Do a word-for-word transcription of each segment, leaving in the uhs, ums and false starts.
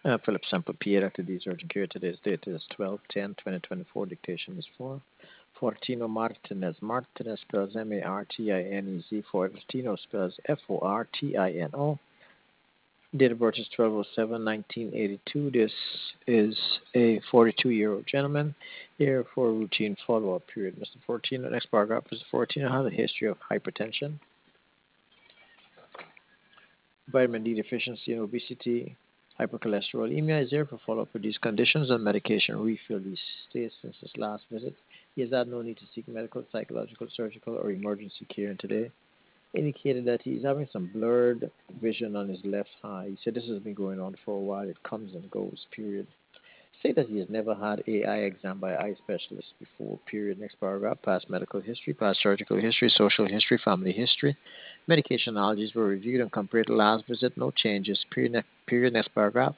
Uh, Philip Sample P. Doctor D. Surgeon Care. Today's date is twelve ten twenty twenty-four. Dictation is for Fortino Martinez. Martinez spells M A R T I N E Z. Fortino spells F O R T I N O. Date of birth is twelve oh seven nineteen eighty-two. This is a forty-two year old gentleman here for a routine follow up period. Mister Fortino, next paragraph is Fortino has a history of hypertension, vitamin D deficiency, and obesity. Hypercholesterolemia is there for follow-up with these conditions and medication refill. He stays since his last visit. He has had no need to seek medical, psychological, surgical, or emergency care, and today indicated that he's having some blurred vision on his left eye. He said this has been going on for a while. It comes and goes, period. Say that he has never had a eye exam by eye specialist before, period. Next paragraph, past medical history, past surgical history, social history, family history. Medication allergies were reviewed and compared to last visit. No changes, period. Ne- period. Next paragraph.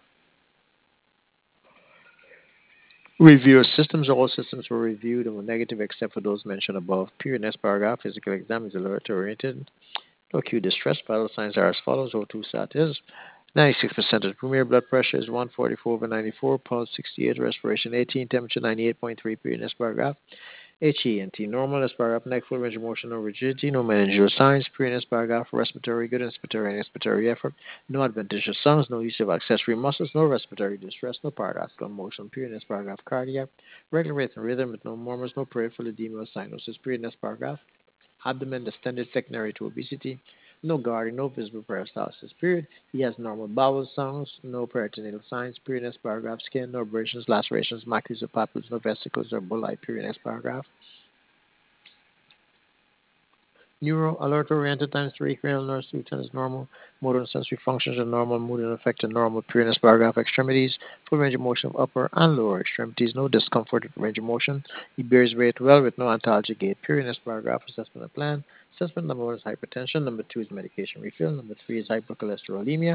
Review systems. All systems were reviewed and were negative except for those mentioned above. Period. Next paragraph. Physical exam is alert oriented. No acute distress. Vital signs are as follows. O two sat is ninety-six percent of premier blood pressure is one forty-four over ninety-four, pulse sixty-eight, respiration eighteen, temperature ninety-eight point three. Period. Next paragraph. H E N T normal. Next paragraph. Neck full range of motion, no rigidity, no meningeal signs. Period. Next paragraph. Respiratory good, inspiratory and expiratory effort. No adventitious sounds, no use of accessory muscles, no respiratory distress, no paradoxical motion. Period. Next paragraph. Cardiac. Regular rate and rhythm with no murmurs, no peripheral edema or cyanosis. Period. Next paragraph. Abdomen distended secondary to obesity. No guarding, no visible peristalsis. Period. He has normal bowel sounds, no peritoneal signs. Period. Next paragraph. Skin, no abrasions, lacerations, macules or papules, no vesicles or bullae. Period. Next paragraph. Neuro alert oriented times three, cranial nerves two ten is normal. Motor and sensory functions are normal. Mood and affect are normal. Period. Next paragraph. Extremities, full range of motion of upper and lower extremities. No discomfort with range of motion. He bears weight well with no antalgic gait. Period. Next paragraph. Assessment and plan. Assessment number one is hypertension. Number two is medication refill. Number three is hypercholesterolemia.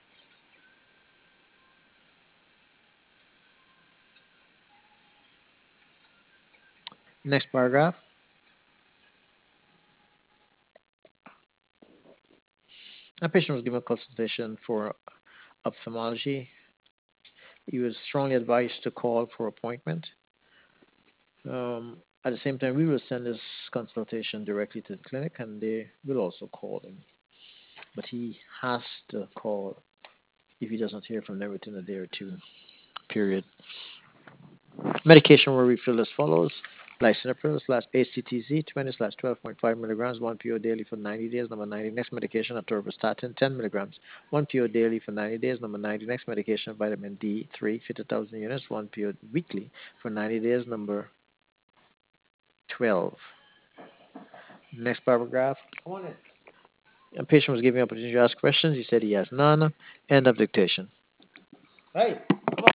Next paragraph. A patient was given consultation for ophthalmology. He was strongly advised to call for appointment. Um, at the same time, we will send this consultation directly to the clinic and they will also call him. But he has to call if he doesn't hear from them within a day or two, period. Medication will refill as follows. Lisinopril slash A C T Z twenty slash twelve point five milligrams, one P O daily for ninety days. Number ninety, next medication, atorvastatin, ten milligrams, one P O daily for ninety days. Number ninety, next medication, vitamin D three, fifty thousand units, one P O weekly for ninety days. Number twelve. Next paragraph. A patient was given opportunity to ask questions. He said he has none. End of dictation. Right.